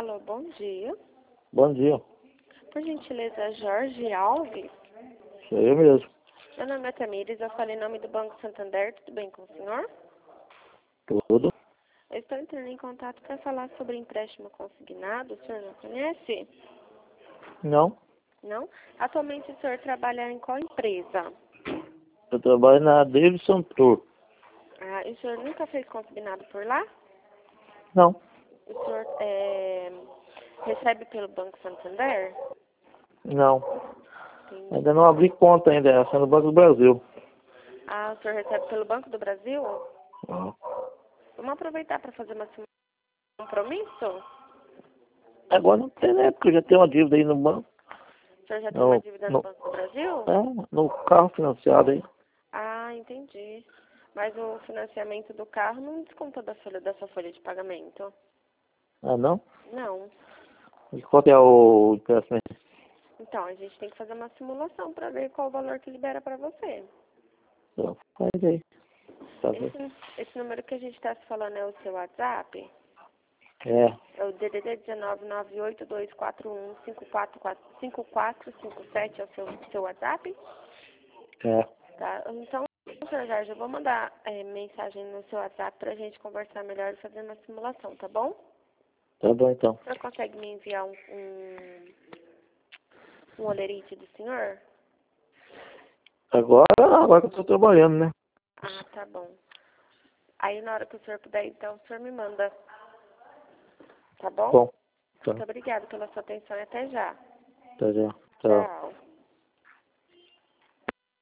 Alô, bom dia. Bom dia. Por gentileza, Jorge Alves? Sou eu mesmo. Meu nome é Tamires, eu falo em nome do Banco Santander, tudo bem com o senhor? Tudo? Eu estou entrando em contato para falar sobre empréstimo consignado, o senhor não conhece? Não. Não? Atualmente o senhor trabalha em qual empresa? Eu trabalho na Davidson Tour. Ah, e o senhor nunca fez consignado por lá? Não. O senhor recebe pelo Banco Santander? Não. Entendi. Ainda não abri conta ainda, essa é no Banco do Brasil. Ah, o senhor recebe pelo Banco do Brasil? Não. Vamos aproveitar para fazer um compromisso? Agora não tem, né? Porque eu já tenho uma dívida aí no banco. O senhor já tem uma dívida no No, Banco do Brasil? no carro financiado aí. Ah, entendi. Mas o financiamento do carro não desconta da sua folha de pagamento? Ah, não? Não. E quanto é o empréstimo aí? Então, a gente tem que fazer uma simulação para ver qual o valor que libera para você. Então, faz aí. Tá bem. Esse número que a gente está se falando é o seu WhatsApp? É. É o DDD 19982415457, é o seu WhatsApp? É. Tá? Então, senhor Jorge, eu vou mandar mensagem no seu WhatsApp para a gente conversar melhor e fazer uma simulação, tá bom? Tá bom então. O senhor consegue me enviar um olerite do senhor? Agora que eu tô trabalhando, né? Ah, tá bom. Aí, na hora que o senhor puder, então, o senhor me manda. Tá bom? Bom. Tá. Muito obrigada pela sua atenção e até já. Tá já. Tchau. Tchau.